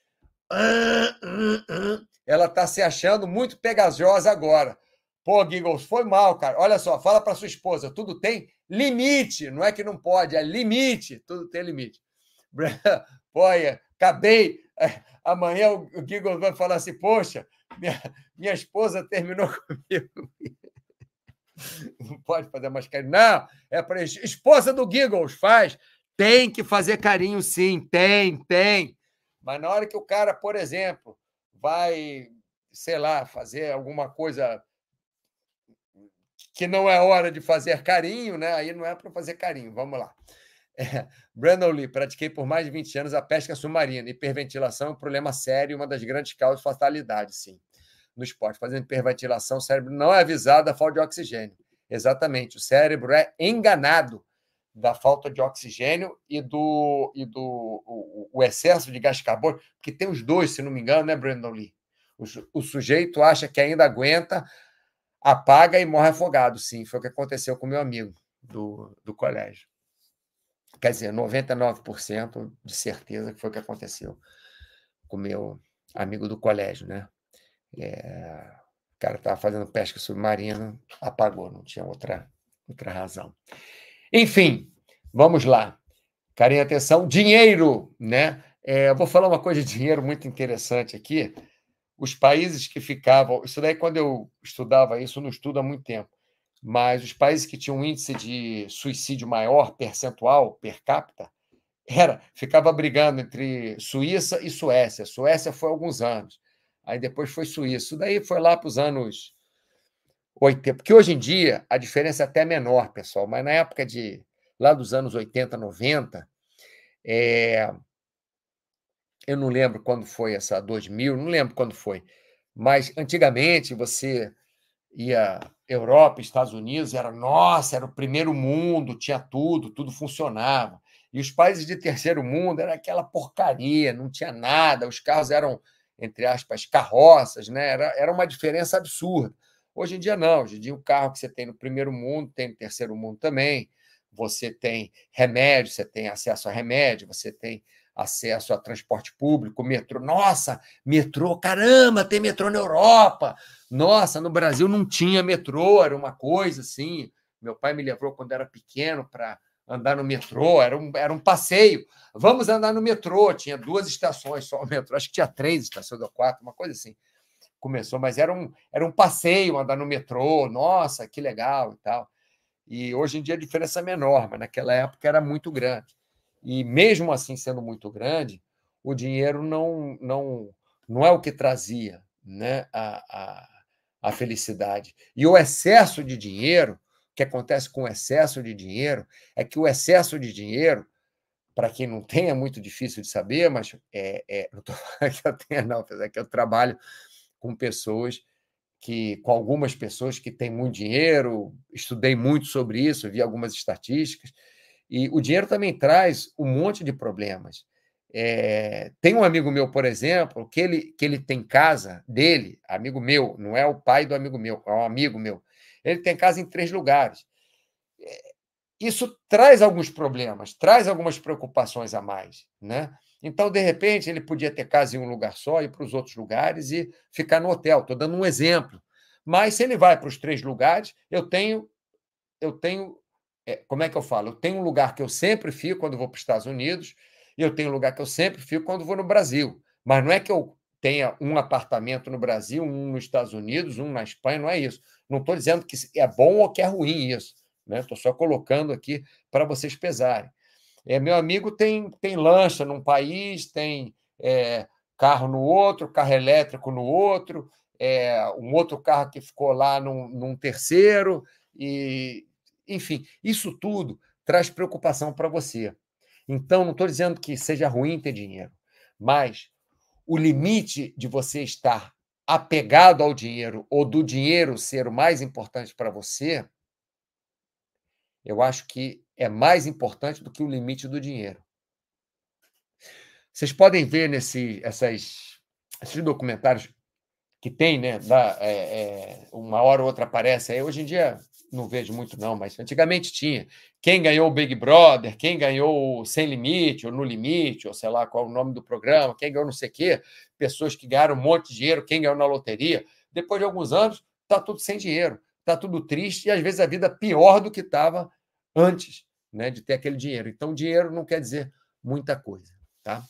Ela está se achando muito pegajosa agora. Pô, Giggles, foi mal, cara. Olha só, fala para sua esposa, tudo tem limite, não é que não pode, é limite, tudo tem limite. Pô, acabei, amanhã o Giggles vai falar assim, poxa, minha, minha esposa terminou comigo. Não pode fazer mais carinho. Não, é para esposa do Giggles, faz. Tem que fazer carinho, sim, tem, tem. Mas na hora que o cara, por exemplo, vai, sei lá, fazer alguma coisa que não é hora de fazer carinho, né? Aí não é para fazer carinho. Vamos lá. É. Brandon Lee, pratiquei por mais de vinte anos a pesca submarina. Hiperventilação é um problema sério e uma das grandes causas de fatalidade, sim. No esporte, fazendo hiperventilação, o cérebro não é avisado da falta de oxigênio. Exatamente, o cérebro é enganado da falta de oxigênio e do, e do o, o excesso de gás carbônico, porque tem os dois, se não me engano, né, Brandon Lee? O, o sujeito acha que ainda aguenta, apaga e morre afogado, sim. Foi o que aconteceu com o meu amigo do, do colégio. Quer dizer, noventa e nove por cento de certeza que foi o que aconteceu com o meu amigo do colégio, né? É, o cara estava fazendo pesca submarina, apagou, não tinha outra, outra razão. Enfim, vamos lá. Carinha, atenção, dinheiro, né? É, eu vou falar uma coisa de dinheiro muito interessante aqui. Os países que ficavam... Isso daí, quando eu estudava isso, não estudo há muito tempo, mas os países que tinham um índice de suicídio maior, percentual, per capita, era, ficava brigando entre Suíça e Suécia. Suécia foi há alguns anos. Aí depois foi Suíça. Isso daí foi lá para os anos oitenta. Porque hoje em dia a diferença é até menor, pessoal, mas na época de lá dos anos oitenta, noventa, é, eu não lembro quando foi essa dois mil, não lembro quando foi, mas antigamente você ia Europa, Estados Unidos, era nossa, era o primeiro mundo, tinha tudo, tudo funcionava. E os países de terceiro mundo era aquela porcaria, não tinha nada, os carros eram, entre aspas, carroças, né? Era, era uma diferença absurda. Hoje em dia, não. Hoje em dia, o carro que você tem no primeiro mundo tem no terceiro mundo também. Você tem remédio, você tem acesso a remédio, você tem acesso a transporte público, metrô. Nossa, metrô, caramba, tem metrô na Europa. Nossa, no Brasil não tinha metrô, era uma coisa assim. Meu pai me levou quando era pequeno para andar no metrô, era um, era um passeio. Vamos andar no metrô, tinha duas estações só o metrô, acho que tinha três estações ou quatro, uma coisa assim. Começou, mas era um, era um passeio andar no metrô, nossa, que legal e tal. E hoje em dia a diferença é menor, mas naquela época era muito grande. E mesmo assim sendo muito grande, o dinheiro não, não, não é o que trazia, né, a, a, a felicidade. E o excesso de dinheiro, o que acontece com o excesso de dinheiro, é que o excesso de dinheiro, para quem não tem, é muito difícil de saber, mas é, é, não estou falando que eu tenha, não, apesar que eu trabalho com pessoas que, com algumas pessoas que têm muito dinheiro, estudei muito sobre isso, vi algumas estatísticas, e o dinheiro também traz um monte de problemas. É, tem um amigo meu, por exemplo, que ele, que ele tem casa dele, amigo meu, não é o pai do amigo meu, é um amigo meu. Ele tem casa em três lugares. Isso traz alguns problemas, traz algumas preocupações a mais, né? Então, de repente, ele podia ter casa em um lugar só, ir para os outros lugares e ficar no hotel. Estou dando um exemplo. Mas se ele vai para os três lugares, eu tenho, eu tenho, é, como é que eu falo? Eu tenho um lugar que eu sempre fico quando vou para os Estados Unidos e eu tenho um lugar que eu sempre fico quando vou no Brasil. Mas não é que eu tenha um apartamento no Brasil, um nos Estados Unidos, um na Espanha, não é isso. Não estou dizendo que é bom ou que é ruim isso. Estou, né? Só colocando aqui para vocês pesarem. É, meu amigo tem, tem lancha num país, tem é, carro no outro, carro elétrico no outro, é, um outro carro que ficou lá num, num terceiro, e, enfim, isso tudo traz preocupação para você. Então, não estou dizendo que seja ruim ter dinheiro, mas o limite de você estar apegado ao dinheiro ou do dinheiro ser o mais importante para você, eu acho que é mais importante do que o limite do dinheiro. Vocês podem ver nesse, essas, esses documentários que tem, né? Da, é, é, uma hora ou outra aparece aí. Hoje em dia não vejo muito, não, mas antigamente tinha. Quem ganhou o Big Brother, quem ganhou o Sem Limite, ou No Limite, ou sei lá qual é o nome do programa, quem ganhou não sei o quê, pessoas que ganharam um monte de dinheiro, quem ganhou na loteria. Depois de alguns anos, está tudo sem dinheiro, está tudo triste, e às vezes a vida pior do que estava antes, né, de ter aquele dinheiro. Então, dinheiro não quer dizer muita coisa, tá?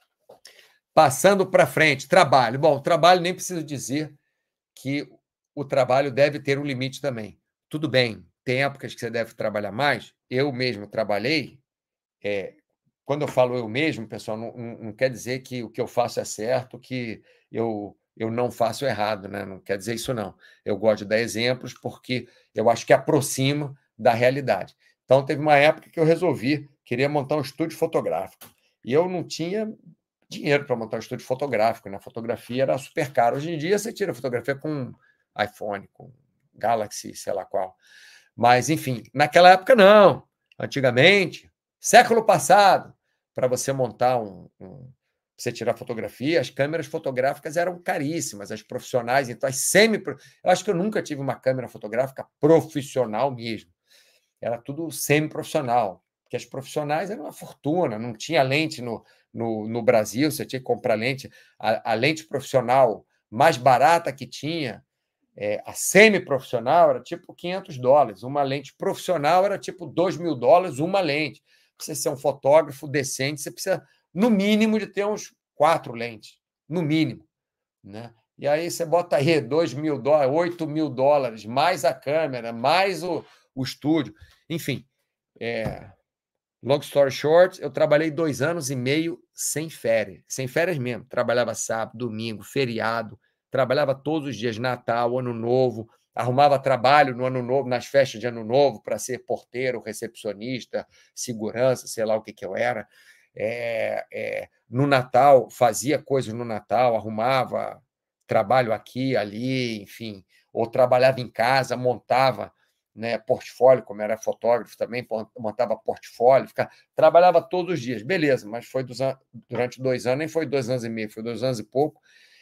Passando para frente, trabalho. Bom, trabalho nem preciso dizer que o trabalho deve ter um limite também. Tudo bem, tem épocas que você deve trabalhar mais. Eu mesmo trabalhei. É, quando eu falo eu mesmo, pessoal, não, não, não quer dizer que o que eu faço é certo, que eu, eu não faço errado, né? Não quer dizer isso, não. Eu gosto de dar exemplos porque eu acho que aproxima da realidade. Então, teve uma época que eu resolvi, queria montar um estúdio fotográfico. E eu não tinha dinheiro para montar um estúdio fotográfico, né? A fotografia era super cara. Hoje em dia você tira fotografia com iPhone, com Galaxy, sei lá qual. Mas, enfim, naquela época não. Antigamente, século passado, para você montar um, um você tirar fotografia, as câmeras fotográficas eram caríssimas, as profissionais, então as semi. Eu acho que eu nunca tive uma câmera fotográfica profissional mesmo. Era tudo semi-profissional, porque as profissionais eram uma fortuna, não tinha lente no, no, no Brasil, você tinha que comprar lente. A, a lente profissional mais barata que tinha, é, a semi-profissional, era tipo quinhentos dólares. Uma lente profissional era tipo dois mil dólares, uma lente. Para você ser um fotógrafo decente, você precisa, no mínimo, de ter uns quatro lentes, no mínimo, né? E aí você bota aí dois mil dólares, oito mil dólares, mais a câmera, mais o, o estúdio. Enfim, é, long story short, eu trabalhei dois anos e meio sem férias, sem férias mesmo. Trabalhava sábado, domingo, feriado, trabalhava todos os dias, Natal, Ano Novo, arrumava trabalho no Ano Novo, nas festas de Ano Novo, para ser porteiro, recepcionista, segurança, sei lá o que, que eu era. É, é, no Natal, fazia coisas no Natal, arrumava trabalho aqui, ali, enfim, ou trabalhava em casa, montava, né, portfólio, como era fotógrafo também, montava portfólio, ficava, trabalhava todos os dias, beleza, mas foi dos, durante dois anos, nem foi dois anos e meio, foi dois anos e pouco,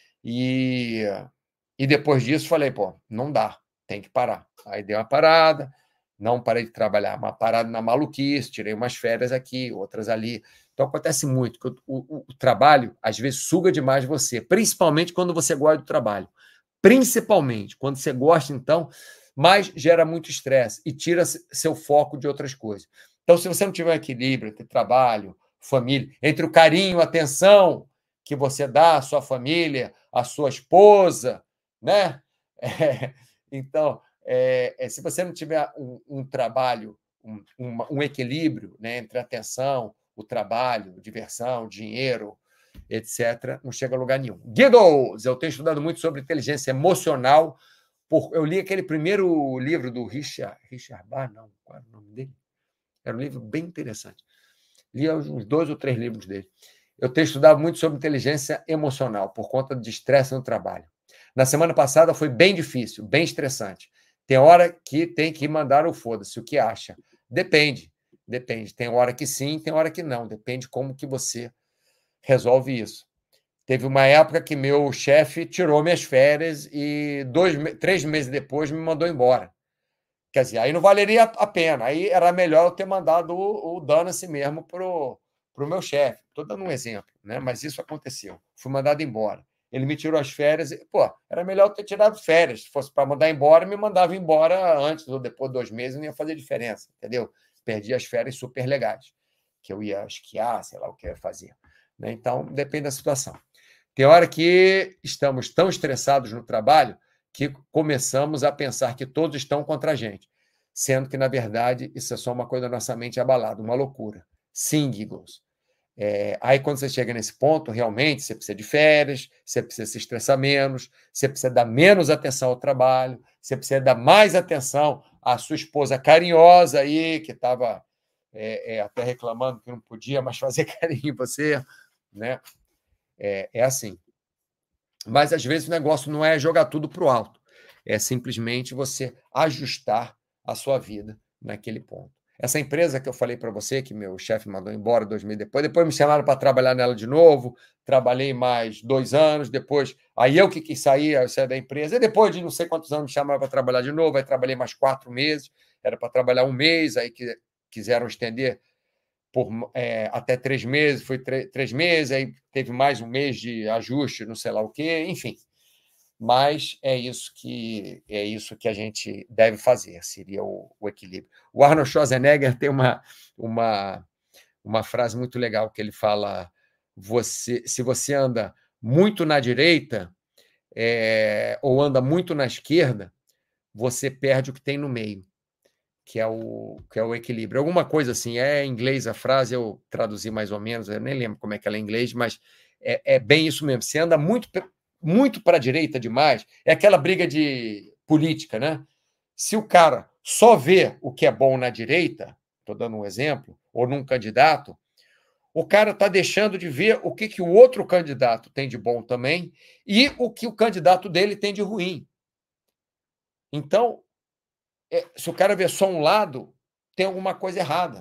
e, e depois disso falei, pô, não dá, tem que parar. Aí dei uma parada, não parei de trabalhar, uma parada na maluquice, tirei umas férias aqui, outras ali. Então acontece muito que o, o, o trabalho, às vezes, suga demais você, principalmente quando você gosta do trabalho. Principalmente quando você gosta, então, mas gera muito estresse e tira seu foco de outras coisas. Então, se você não tiver um equilíbrio entre trabalho, família, entre o carinho, a atenção que você dá à sua família, à sua esposa, né? É, então, é, é, se você não tiver um, um trabalho, um, um, um equilíbrio, né, entre a atenção, o trabalho, diversão, dinheiro, etcétera, não chega a lugar nenhum. Giggles! Eu tenho estudado muito sobre inteligência emocional por eu li aquele primeiro livro do Richard Richard Bach, não, qual era o nome dele? Era um livro bem interessante. Li uns dois ou três livros dele. Eu tenho estudado muito sobre inteligência emocional, por conta de estresse no trabalho. Na semana passada foi bem difícil, bem estressante. Tem hora que tem que mandar o foda-se, o que acha? Depende, depende. Tem hora que sim, tem hora que não. Depende como que você resolve isso. Teve uma época que meu chefe tirou minhas férias e dois, três meses depois me mandou embora. Quer dizer, aí não valeria a pena. Aí era melhor eu ter mandado o, o dane-se mesmo para o meu chefe. Estou dando um exemplo, né? Mas isso aconteceu. Fui mandado embora. Ele me tirou as férias. E, pô, era melhor eu ter tirado férias. Se fosse para mandar embora, me mandava embora antes ou depois de dois meses, não ia fazer diferença, entendeu? Perdi as férias super legais, que eu ia esquiar, sei lá o que eu ia fazer. Né? Então, depende da situação. Tem hora que estamos tão estressados no trabalho que começamos a pensar que todos estão contra a gente, sendo que, na verdade, isso é só uma coisa da nossa mente abalada, uma loucura. Sim, Giggles. É, aí, quando você chega nesse ponto, realmente, você precisa de férias, você precisa se estressar menos, você precisa dar menos atenção ao trabalho, você precisa dar mais atenção à sua esposa carinhosa aí, que estava é, é, até reclamando que não podia mais fazer carinho em você, né? É, é assim. Mas, às vezes, o negócio não é jogar tudo para o alto. É simplesmente você ajustar a sua vida naquele ponto. Essa empresa que eu falei para você, que meu chefe mandou embora dois meses depois, depois me chamaram para trabalhar nela de novo, trabalhei mais dois anos, depois, aí eu que quis sair, eu saí da empresa, e depois de não sei quantos anos me chamaram para trabalhar de novo, aí trabalhei mais quatro meses, era para trabalhar um mês, aí que quiseram estender por é, até três meses, foi três meses, aí teve mais um mês de ajuste, não sei lá o quê, enfim. Mas é isso que é isso que a gente deve fazer, seria o, o equilíbrio. O Arnold Schwarzenegger tem uma, uma, uma frase muito legal que ele fala: você, se você anda muito na direita é, ou anda muito na esquerda, você perde o que tem no meio, que é o, que é o equilíbrio. Alguma coisa assim, é em inglês a frase, eu traduzi mais ou menos, eu nem lembro como é que ela é em inglês, mas é, é bem isso mesmo. Você anda muito, muito para a direita demais, é aquela briga de política, né? Se o cara só vê o que é bom na direita, estou dando um exemplo, ou num candidato, o cara está deixando de ver o que, que o outro candidato tem de bom também e o que o candidato dele tem de ruim. Então, é, se o cara vê só um lado, tem alguma coisa errada.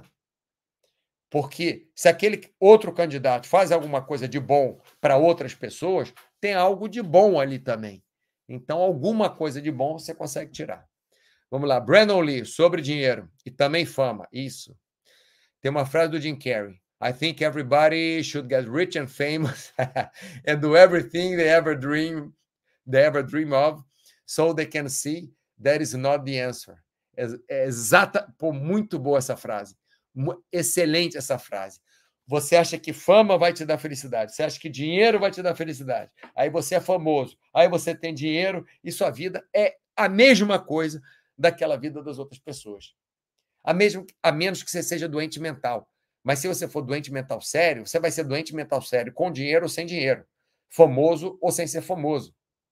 Porque se aquele outro candidato faz alguma coisa de bom para outras pessoas, tem algo de bom ali também. Então, alguma coisa de bom você consegue tirar. Vamos lá, Brandon Lee, sobre dinheiro e também fama. Isso. Tem uma frase do Jim Carrey. I think everybody should get rich and famous and do everything they ever dream, they ever dream of, so they can see that is not the answer. É, é exata, pô, muito boa essa frase. Excelente essa frase. Você acha que fama vai te dar felicidade, você acha que dinheiro vai te dar felicidade, aí você é famoso, aí você tem dinheiro e sua vida é a mesma coisa daquela vida das outras pessoas. A, mesmo, a menos que você seja doente mental. Mas se você for doente mental sério, você vai ser doente mental sério com dinheiro ou sem dinheiro, famoso ou sem ser famoso.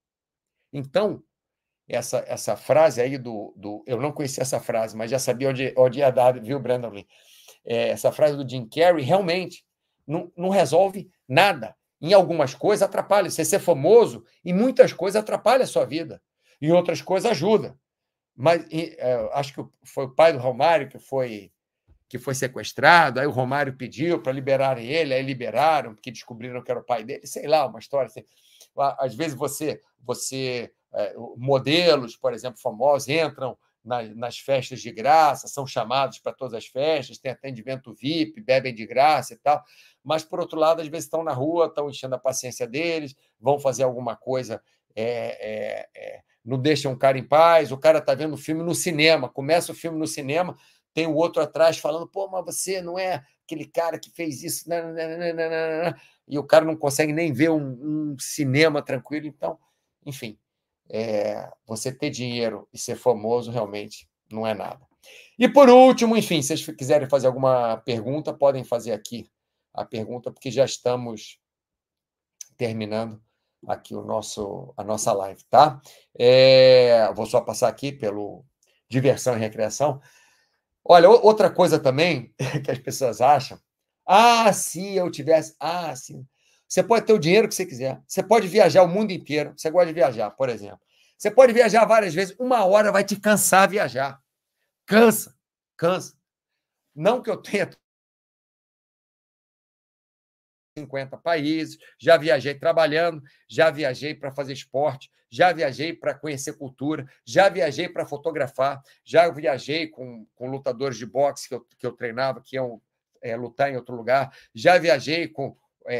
Então, essa, essa frase aí do, do... Eu não conhecia essa frase, mas já sabia onde, onde ia dar, viu, Brandon Lee? É, essa frase do Jim Carrey realmente não, não resolve nada. Em algumas coisas atrapalha. Você ser famoso, em muitas coisas atrapalha a sua vida. Em outras coisas ajuda. Mas é, acho que foi o pai do Romário que foi, que foi sequestrado, aí o Romário pediu para liberarem ele, aí liberaram, porque descobriram que era o pai dele. Sei lá, uma história assim. Às vezes você, você é, modelos, por exemplo, famosos, entram nas, nas festas de graça, são chamados para todas as festas, tem atendimento V I P, bebem de graça e tal. Mas, por outro lado, às vezes estão na rua, estão enchendo a paciência deles, vão fazer alguma coisa, é, é, é, não deixam o cara em paz, o cara está vendo o filme no cinema, começa o filme no cinema, tem o outro atrás falando, pô, mas você não é aquele cara que fez isso, nananana, e o cara não consegue nem ver um, um cinema tranquilo. Então, enfim, é, você ter dinheiro e ser famoso realmente não é nada. E por último, enfim, se vocês quiserem fazer alguma pergunta, podem fazer aqui a pergunta, porque já estamos terminando aqui o nosso, a nossa live, tá? É, vou só passar aqui pelo diversão e recreação. Olha, outra coisa também que as pessoas acham, ah, se eu tivesse, ah, sim. Você pode ter o dinheiro que você quiser, você pode viajar o mundo inteiro, você gosta de viajar, por exemplo. Você pode viajar várias vezes, uma hora vai te cansar viajar. Cansa, cansa. Não que eu tenha cinquenta países, já viajei trabalhando, já viajei para fazer esporte, já viajei para conhecer cultura, já viajei para fotografar, já viajei com, com lutadores de boxe que eu, que eu treinava, que iam é, lutar em outro lugar, já viajei com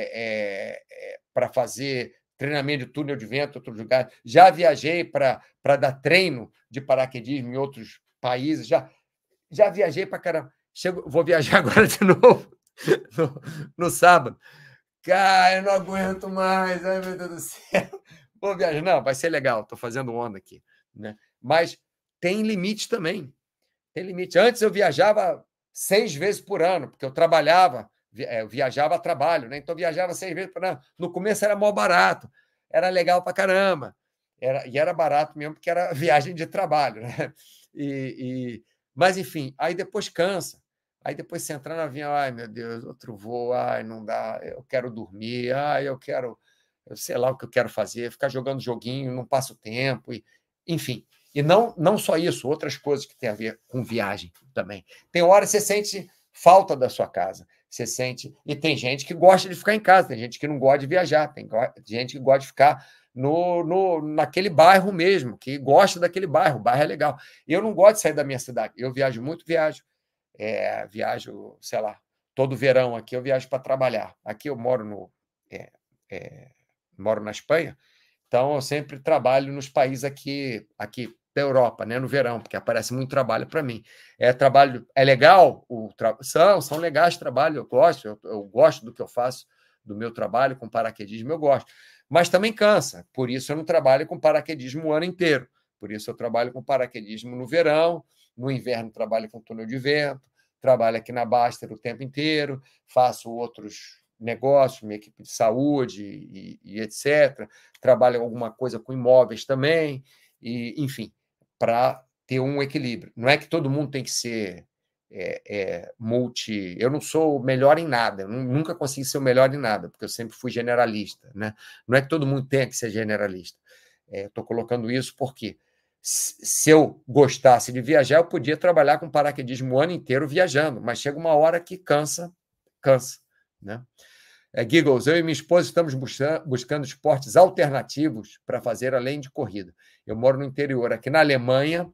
é, é, para fazer treinamento de túnel de vento em outro lugar, já viajei para dar treino de paraquedismo em outros países, já, já viajei para caramba. Chego, vou viajar agora de novo, no, no sábado. Cara, eu não aguento mais. Ai, meu Deus do céu. Vou viajar. Não, vai ser legal. Estou fazendo onda aqui. Né? Mas tem limite também. Tem limite. Antes eu viajava seis vezes por ano, porque eu trabalhava, eu viajava a trabalho, né? Então eu viajava seis vezes por ano. No começo era mó barato, era legal pra caramba. Era, e era barato mesmo, porque era viagem de trabalho, né? E, e, mas, enfim, aí depois cansa. Aí depois você entra no avião, ai meu Deus, outro voo, ai, não dá, eu quero dormir, ai, eu quero, eu sei lá o que eu quero fazer, ficar jogando joguinho, não passo tempo, e, enfim. E não, não só isso, outras coisas que têm a ver com viagem também. Tem hora que você sente falta da sua casa, você sente. E tem gente que gosta de ficar em casa, tem gente que não gosta de viajar, tem gente que gosta de ficar no, no, naquele bairro mesmo, que gosta daquele bairro, o bairro é legal. Eu não gosto de sair da minha cidade, eu viajo muito, viajo. É, viajo, sei lá, todo verão aqui eu viajo para trabalhar. Aqui eu moro no. É, é, moro na Espanha, então eu sempre trabalho nos países aqui, aqui da Europa, né, no verão, porque aparece muito trabalho para mim. É trabalho, é legal, o tra... são, são legais trabalho, eu gosto, eu, eu gosto do que eu faço, do meu trabalho com paraquedismo, eu gosto. Mas também cansa, por isso eu não trabalho com paraquedismo o ano inteiro. Por isso eu trabalho com paraquedismo no verão, no inverno trabalho com túnel de vento, trabalho aqui na Baster o tempo inteiro, faço outros negócios, minha equipe de saúde e, e etcétera. Trabalho alguma coisa com imóveis também, e, enfim, para ter um equilíbrio. Não é que todo mundo tem que ser é, é, multi. Eu não sou o melhor em nada, eu nunca consegui ser o melhor em nada, porque eu sempre fui generalista. Né? Não é que todo mundo tenha que ser generalista. É, Estou colocando isso porque se eu gostasse de viajar, eu podia trabalhar com paraquedismo o ano inteiro viajando, mas chega uma hora que cansa, cansa. Né? É, Giggles, eu e minha esposa estamos buscando esportes alternativos para fazer além de corrida. Eu moro no interior, aqui na Alemanha,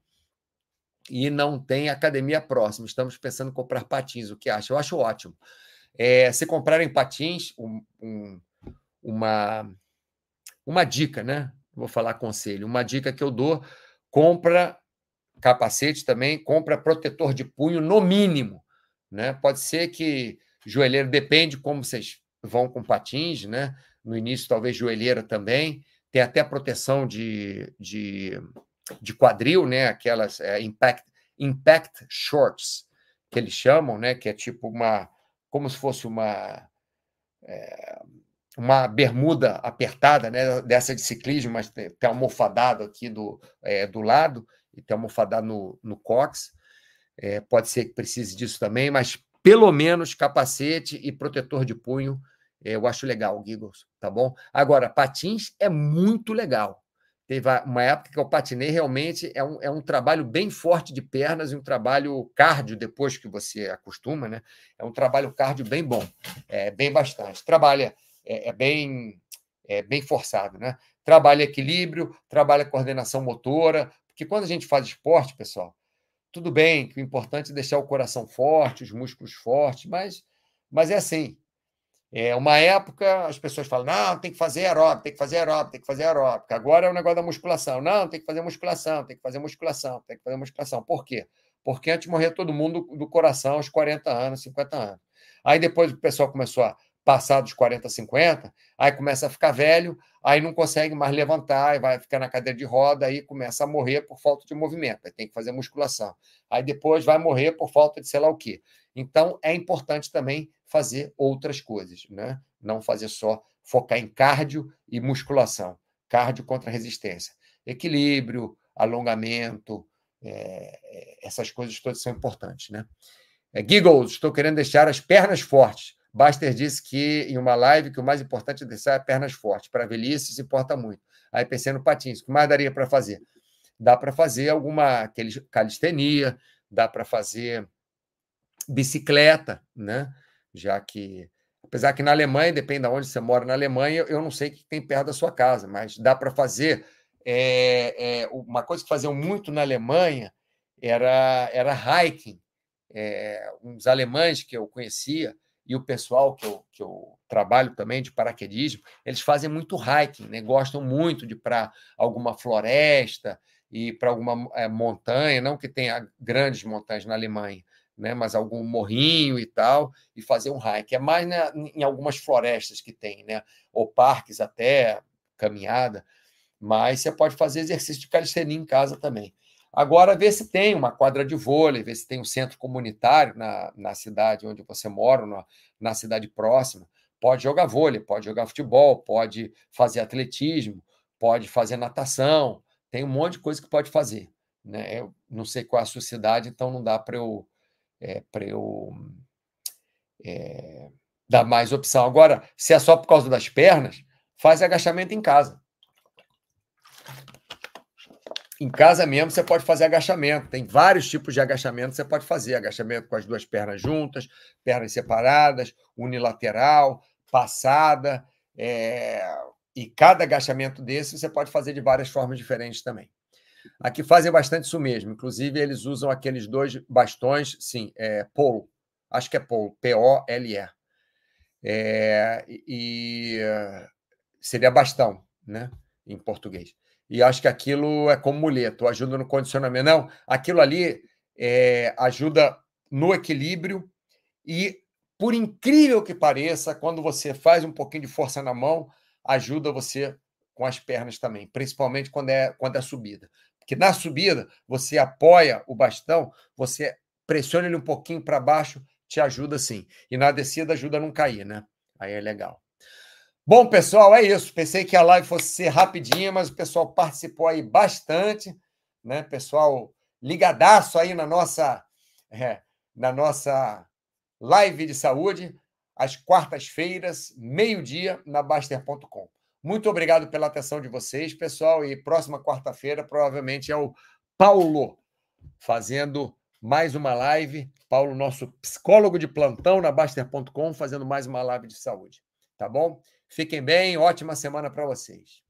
e não tem academia próxima. Estamos pensando em comprar patins. O que acha? Eu acho ótimo. É, se comprarem patins, um, um, uma, uma dica, né? Vou falar conselho. Uma dica que eu dou: compra capacete também, compra protetor de punho no mínimo. Né? Pode ser que joelheiro, depende como vocês vão com patins, né? No início, talvez joelheira também. Tem até proteção de, de, de quadril, né? Aquelas é, impact, impact shorts, que eles chamam, né? Que é tipo uma. Como se fosse uma. É, uma bermuda apertada, né? Dessa de ciclismo, mas tem, tem almofadado aqui do, é, do lado, e tem almofadado no, no cóccix. É, pode ser que precise disso também, mas pelo menos capacete e protetor de punho, é, eu acho legal, Giggles, tá bom? Agora, patins é muito legal. Teve uma época que eu patinei, realmente é um, é um trabalho bem forte de pernas e um trabalho cardio, depois que você acostuma, né? É um trabalho cardio bem bom, é bem bastante. Trabalha, é, é bem, é bem forçado, né? Trabalha equilíbrio, trabalha coordenação motora, porque quando a gente faz esporte, pessoal, tudo bem que o importante é deixar o coração forte, os músculos fortes, mas, mas é assim. É uma época, as pessoas falam, não, tem que fazer aeróbica, tem que fazer aeróbica, tem que fazer aeróbica. Agora é o negócio da musculação. Não, tem que fazer musculação, tem que fazer musculação, tem que fazer musculação. Por quê? Porque antes morria todo mundo do coração aos quarenta anos, cinquenta anos. Aí depois o pessoal começou a passar dos quarenta, cinquenta, aí começa a ficar velho, aí não consegue mais levantar, e vai ficar na cadeira de roda, aí começa a morrer por falta de movimento, aí tem que fazer musculação. Aí depois vai morrer por falta de sei lá o quê. Então, é importante também fazer outras coisas, né? Não fazer só focar em cardio e musculação. Cardio contra resistência. Equilíbrio, alongamento, é, essas coisas todas são importantes, né? É, Giggles, estou querendo deixar as pernas fortes. Baster disse que em uma live que o mais importante é deixar as pernas fortes. Para a velhice, se importa muito. Aí pensei no patins. O que mais daria para fazer? Dá para fazer alguma calistenia, dá para fazer bicicleta, né? Já que, apesar que na Alemanha, depende de onde você mora na Alemanha, eu não sei o que tem perto da sua casa, mas dá para fazer. É, é, uma coisa que faziam muito na Alemanha era, era hiking. É, uns alemães que eu conhecia e o pessoal que eu, que eu trabalho também de paraquedismo, eles fazem muito hiking, né? Gostam muito de ir para alguma floresta e para alguma é, montanha, não que tenha grandes montanhas na Alemanha, né? Mas algum morrinho e tal, e fazer um hike. É mais, né, em algumas florestas que tem, né? Ou parques até, caminhada, mas você pode fazer exercício de calistenia em casa também. Agora, ver se tem uma quadra de vôlei, ver se tem um centro comunitário na, na cidade onde você mora, na, na cidade próxima. Pode jogar vôlei, pode jogar futebol, pode fazer atletismo, pode fazer natação. Tem um monte de coisa que pode fazer, né? Eu não sei qual é a sua cidade, então não dá para eu, é, para eu é, dar mais opção. Agora, se é só por causa das pernas, faz agachamento em casa. Em casa mesmo, você pode fazer agachamento. Tem vários tipos de agachamento que você pode fazer. Agachamento com as duas pernas juntas, pernas separadas, unilateral, passada. É... E cada agachamento desse você pode fazer de várias formas diferentes também. Aqui fazem bastante isso mesmo. Inclusive, eles usam aqueles dois bastões, sim, é, pole. Acho que é pole, P O L E. É, e seria bastão, né, em português. E acho que aquilo é como muleta, ajuda no condicionamento. Não, aquilo ali é, ajuda no equilíbrio e, por incrível que pareça, quando você faz um pouquinho de força na mão, ajuda você com as pernas também, principalmente quando é, quando é subida. Porque na subida, você apoia o bastão, você pressiona ele um pouquinho para baixo, te ajuda sim. E na descida ajuda a não cair, né? Aí é legal. Bom, pessoal, é isso. Pensei que a live fosse ser rapidinha, mas o pessoal participou aí bastante, né? Pessoal ligadaço aí na nossa, é, na nossa live de saúde, às quartas-feiras, meio-dia, na Baster ponto com. Muito obrigado pela atenção de vocês, pessoal, e próxima quarta-feira provavelmente é o Paulo fazendo mais uma live. Paulo, nosso psicólogo de plantão na Baster ponto com, fazendo mais uma live de saúde. Tá bom? Fiquem bem, ótima semana para vocês.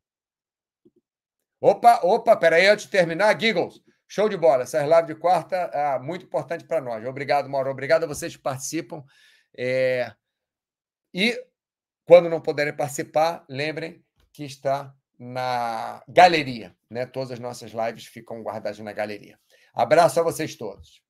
Opa, opa, peraí, antes de terminar, Giggles, show de bola. Essas lives de quarta é muito importante para nós. Obrigado, Mauro. Obrigado a vocês que participam. É... E, quando não puderem participar, lembrem que está na galeria, né? Todas as nossas lives ficam guardadas na galeria. Abraço a vocês todos.